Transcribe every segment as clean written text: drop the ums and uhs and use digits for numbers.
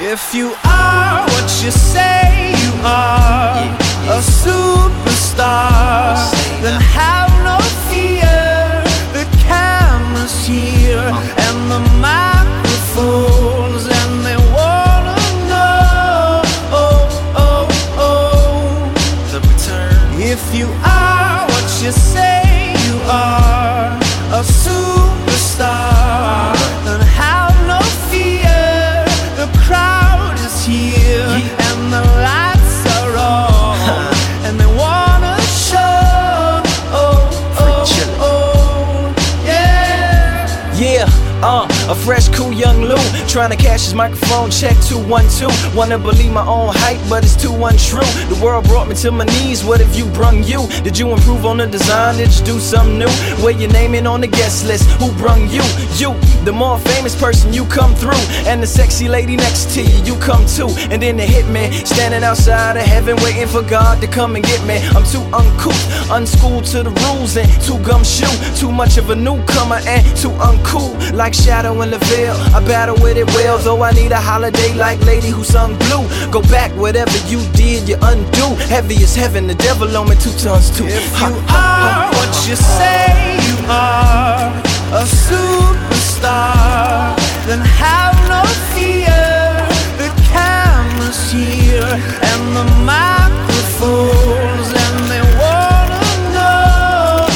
If you are what you say you are, a superstar, then have no fear. The camera's here and the microphones, and they wanna know, the return. If you are what you say you are, a superstar, then have no fear. The crowd is here and the lights are on, and they wanna show, yeah. A fresh, cool young Lou trying to cash his microphone check 212. Wanna believe my own hype, but it's too untrue. The world brought me to my knees. What have you brung you? Did you improve on the design? Did you do something new? Where your name in on the guest list? Who brung you? You, the more famous person, you come through, and the sexy lady next to you, you come too. And then the hitman standing outside of heaven waiting for God to come and get me. I'm too uncouth, unschooled to the rules, and too gumshoe. Too much of a newcomer and too uncool. Like Shadow in the Veil, I battle with it well, though I need a holiday like Lady who sung Blue. Go back, whatever you did, you undo. Heavy as heaven, the devil on me 2 tons too. If you are what you say you are, a superstar, then have no fear. The camera's here and the microphones, and they wanna know,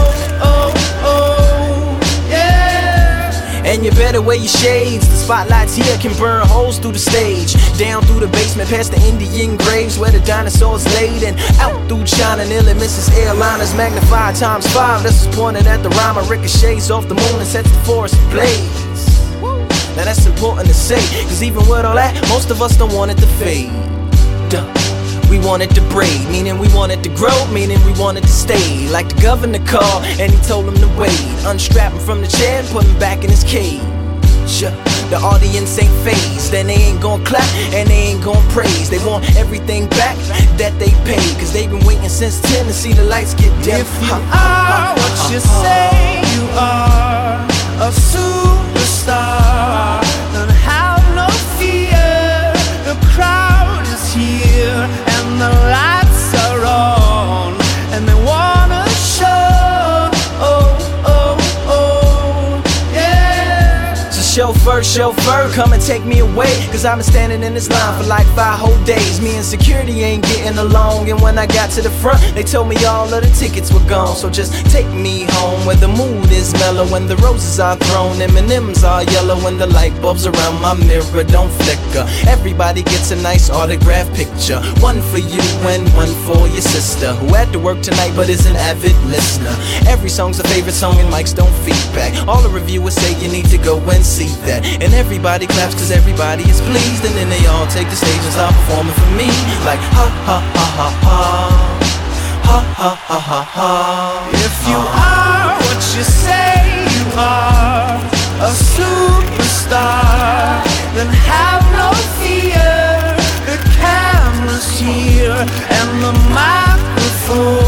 and you better wear your shades. The spotlights here can burn holes through the stage, down through the basement, past the Indian graves where the dinosaurs laid, and out through China, nearly misses airliners, magnified ×5. This is pointed at the rhyme. Ricochets off the moon and sets the forest ablaze. Now that's important to say, cause even with all that, most of us don't want it to fade. We want it to braid, meaning we want it to grow, meaning we want it to stay. Like the governor called and he told him to wait. Unstrap him from the chair and put him back in his cage. The audience ain't phased, and they ain't gon' clap and they ain't gon' praise. They want everything back that they paid, cause they've been waiting since 10 to see the lights get dim. If you are what you say you are, a superstar, then have no fear. The crowd is here and the lights are on, and they wanna show, chauffeur, come and take me away, cause I've been standing in this line for like 5 whole days. Me and security ain't getting along, and when I got to the front, they told me all of the tickets were gone. So just take me home where the mood is mellow, when the roses are thrown, M&M's are yellow, and the light bulbs around my mirror don't flicker. Everybody gets a nice autograph picture, one for you and one for your sister, who had to work tonight but is an avid listener. Every song's a favorite song and mics don't feedback. All the reviewers say you need to go and see that, and everybody claps cause everybody is pleased, and then they all take the stage and start performing for me. Like ha ha ha ha ha, ha ha ha ha ha. If you are what you say you are, a superstar, then have no fear. The camera's here and the microphone,